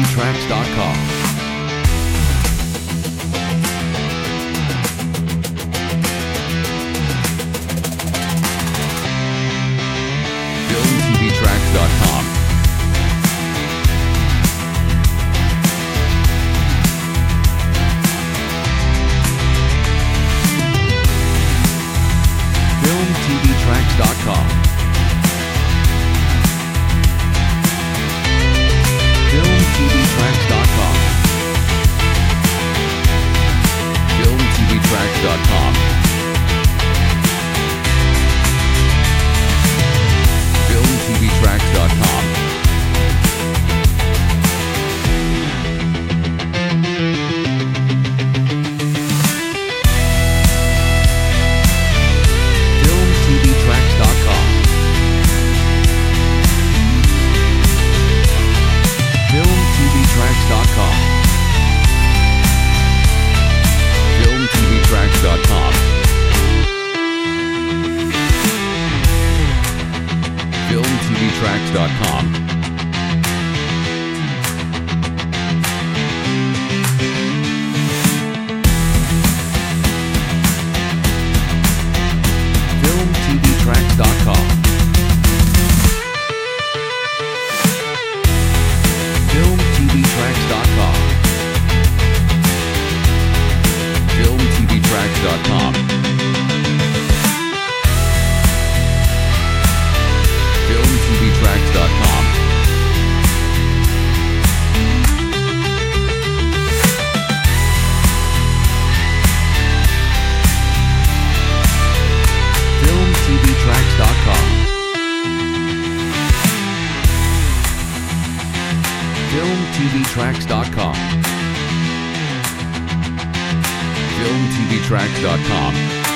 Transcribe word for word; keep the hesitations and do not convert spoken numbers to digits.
Tracks dot com. Film T V Tracks dot com. Film T V Tracks dot com. Film T V Tracks dot com. Film T V Tracks dot com. Film T V Tracks dot com. Film T V Tracks dot com. Film T V Tracks dot com. Film T V Tracks dot com. Film T V Tracks dot com. Film T V Tracks dot com. Film T V Tracks dot com. Film T V Tracks dot com. Film T V Tracks dot com. Film T V Tracks dot com. Film T V Tracks dot com. Film T V Tracks dot com.